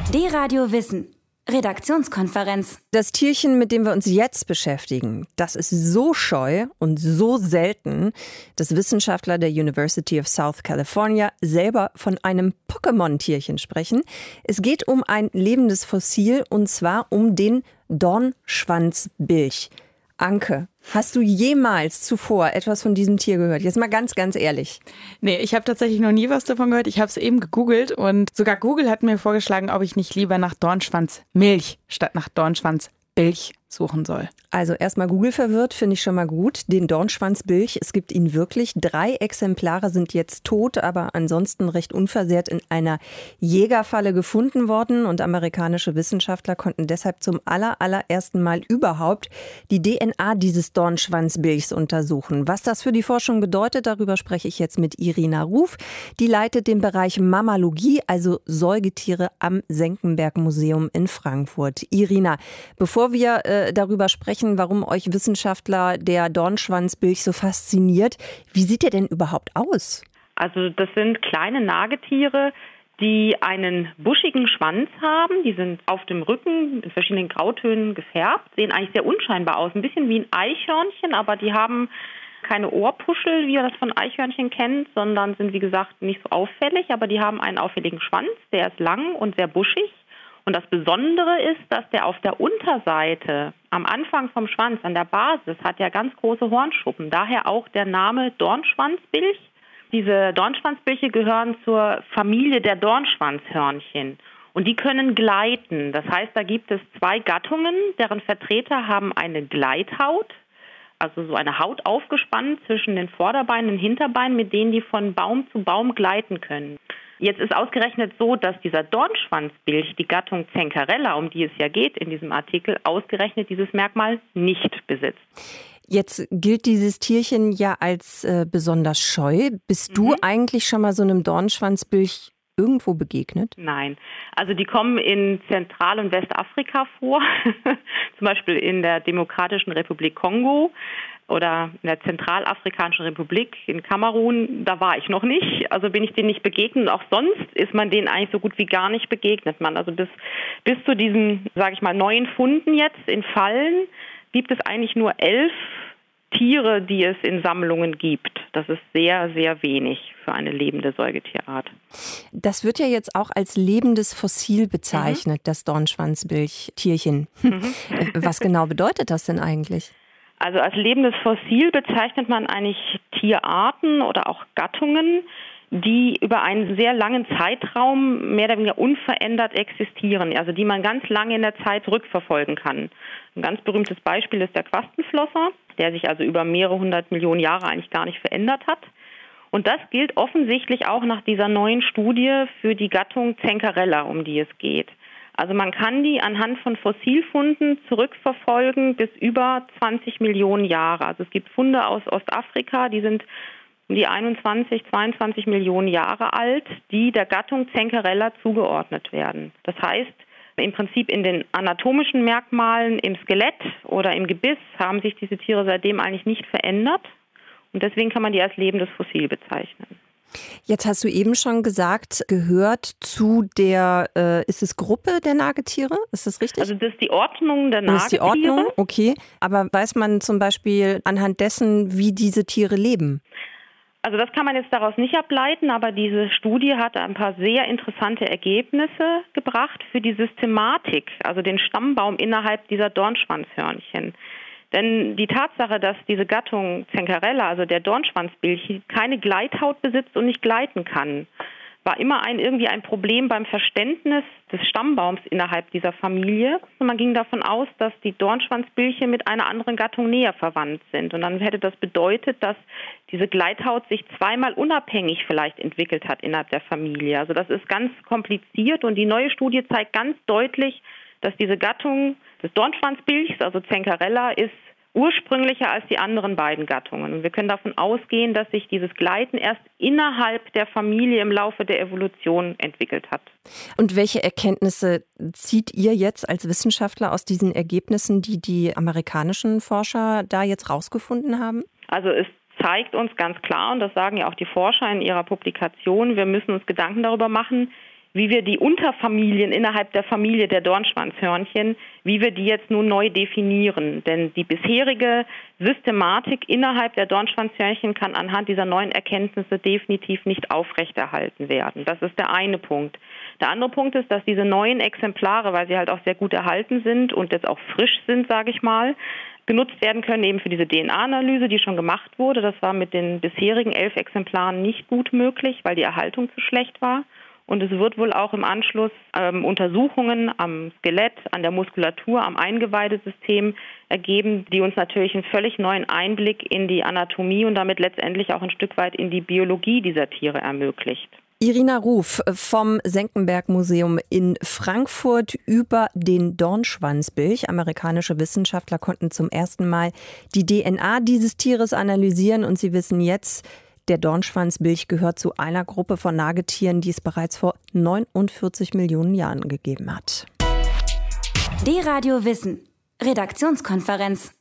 D-Radio Wissen. Redaktionskonferenz. Das Tierchen, mit dem wir uns jetzt beschäftigen, das ist so scheu und so selten, dass Wissenschaftler der University of South California selber von einem Pokémon-Tierchen sprechen. Es geht um ein lebendes Fossil und zwar um den Dornschwanzbilch. Anke, hast du jemals zuvor etwas von diesem Tier gehört? Jetzt mal ganz, ganz ehrlich. Nee, ich habe tatsächlich noch nie was davon gehört. Ich habe es eben gegoogelt und sogar Google hat mir vorgeschlagen, ob ich nicht lieber nach Dornschwanzmilch statt nach Dornschwanzbilch suchen soll. Also erstmal Google verwirrt, finde ich schon mal gut. Den Dornschwanzbilch, es gibt ihn wirklich. 3 Exemplare sind jetzt tot, aber ansonsten recht unversehrt in einer Jägerfalle gefunden worden. Und amerikanische Wissenschaftler konnten deshalb zum allerersten Mal überhaupt die DNA dieses Dornschwanzbilchs untersuchen. Was das für die Forschung bedeutet, darüber spreche ich jetzt mit Irina Ruf. Die leitet den Bereich Mammalogie, also Säugetiere am Senckenberg-Museum in Frankfurt. Irina, bevor wir darüber sprechen, warum euch Wissenschaftler der Dornschwanzbilch so fasziniert. Wie sieht der denn überhaupt aus? Also das sind kleine Nagetiere, die einen buschigen Schwanz haben. Die sind auf dem Rücken in verschiedenen Grautönen gefärbt, sehen eigentlich sehr unscheinbar aus. Ein bisschen wie ein Eichhörnchen, aber die haben keine Ohrpuschel, wie ihr das von Eichhörnchen kennt, sondern sind, wie gesagt, nicht so auffällig. Aber die haben einen auffälligen Schwanz, der ist lang und sehr buschig. Und das Besondere ist, dass der auf der Unterseite, am Anfang vom Schwanz, an der Basis, hat ja ganz große Hornschuppen. Daher auch der Name Dornschwanzbilch. Diese Dornschwanzbilche gehören zur Familie der Dornschwanzhörnchen. Und die können gleiten. Das heißt, da gibt es 2 Gattungen, deren Vertreter haben eine Gleithaut, also so eine Haut aufgespannt zwischen den Vorderbeinen und Hinterbeinen, mit denen die von Baum zu Baum gleiten können. Jetzt ist ausgerechnet so, dass dieser Dornschwanzbilch, die Gattung Zencarella, um die es ja geht in diesem Artikel, ausgerechnet dieses Merkmal nicht besitzt. Jetzt gilt dieses Tierchen ja als besonders scheu. Bist du eigentlich schon mal so einem Dornschwanzbilch irgendwo begegnet? Nein, also die kommen in Zentral- und Westafrika vor, zum Beispiel in der Demokratischen Republik Kongo oder in der Zentralafrikanischen Republik, in Kamerun, da war ich noch nicht, also bin ich denen nicht begegnet. Und auch sonst ist man denen eigentlich so gut wie gar nicht begegnet. Also bis zu diesen, sage ich mal, neuen Funden jetzt in Fallen gibt es eigentlich nur 11 Tiere, die es in Sammlungen gibt. Das ist sehr, sehr wenig für eine lebende Säugetierart. Das wird ja jetzt auch als lebendes Fossil bezeichnet, das Dornschwanzbilch-Tierchen. Was genau bedeutet das denn eigentlich? Also als lebendes Fossil bezeichnet man eigentlich Tierarten oder auch Gattungen, die über einen sehr langen Zeitraum mehr oder weniger unverändert existieren, also die man ganz lange in der Zeit zurückverfolgen kann. Ein ganz berühmtes Beispiel ist der Quastenflosser, der sich also über mehrere 100 Millionen Jahre eigentlich gar nicht verändert hat. Und das gilt offensichtlich auch nach dieser neuen Studie für die Gattung Zencarella, um die es geht. Also man kann die anhand von Fossilfunden zurückverfolgen bis über 20 Millionen Jahre. Also es gibt Funde aus Ostafrika, die sind um die 21, 22 Millionen Jahre alt, die der Gattung Zencarella zugeordnet werden. Das heißt, im Prinzip in den anatomischen Merkmalen im Skelett oder im Gebiss haben sich diese Tiere seitdem eigentlich nicht verändert. Und deswegen kann man die als lebendes Fossil bezeichnen. Jetzt hast du eben schon gesagt, gehört zu der, ist es Gruppe der Nagetiere? Ist das richtig? Also das ist die Ordnung der Nagetiere. Das ist die Ordnung, okay. Aber weiß man zum Beispiel anhand dessen, wie diese Tiere leben? Also das kann man jetzt daraus nicht ableiten, aber diese Studie hat ein paar sehr interessante Ergebnisse gebracht für die Systematik, also den Stammbaum innerhalb dieser Dornschwanzhörnchen. Denn die Tatsache, dass diese Gattung Zencarella, also der Dornschwanzbilch, keine Gleithaut besitzt und nicht gleiten kann, war immer irgendwie ein Problem beim Verständnis des Stammbaums innerhalb dieser Familie. Und man ging davon aus, dass die Dornschwanzbilche mit einer anderen Gattung näher verwandt sind. Und dann hätte das bedeutet, dass diese Gleithaut sich zweimal unabhängig vielleicht entwickelt hat innerhalb der Familie. Also das ist ganz kompliziert und die neue Studie zeigt ganz deutlich, dass diese Gattung des Dornschwanzbilchs, also Zencarella, ist ursprünglicher als die anderen beiden Gattungen. Und wir können davon ausgehen, dass sich dieses Gleiten erst innerhalb der Familie im Laufe der Evolution entwickelt hat. Und welche Erkenntnisse zieht ihr jetzt als Wissenschaftler aus diesen Ergebnissen, die die amerikanischen Forscher da jetzt rausgefunden haben? Also es zeigt uns ganz klar, und das sagen ja auch die Forscher in ihrer Publikation, wir müssen uns Gedanken darüber machen, wie wir die Unterfamilien innerhalb der Familie der Dornschwanzhörnchen, wie wir die jetzt nun neu definieren. Denn die bisherige Systematik innerhalb der Dornschwanzhörnchen kann anhand dieser neuen Erkenntnisse definitiv nicht aufrechterhalten werden. Das ist der eine Punkt. Der andere Punkt ist, dass diese neuen Exemplare, weil sie halt auch sehr gut erhalten sind und jetzt auch frisch sind, sage ich mal, genutzt werden können eben für diese DNA-Analyse, die schon gemacht wurde. Das war mit den bisherigen 11 Exemplaren nicht gut möglich, weil die Erhaltung zu schlecht war. Und es wird wohl auch im Anschluss Untersuchungen am Skelett, an der Muskulatur, am Eingeweidesystem ergeben, die uns natürlich einen völlig neuen Einblick in die Anatomie und damit letztendlich auch ein Stück weit in die Biologie dieser Tiere ermöglicht. Irina Ruf vom Senckenberg-Museum in Frankfurt über den Dornschwanzbilch. Amerikanische Wissenschaftler konnten zum ersten Mal die DNA dieses Tieres analysieren und sie wissen jetzt, der Dornschwanzbilch gehört zu einer Gruppe von Nagetieren, die es bereits vor 49 Millionen Jahren gegeben hat. D-Radio Wissen. Redaktionskonferenz.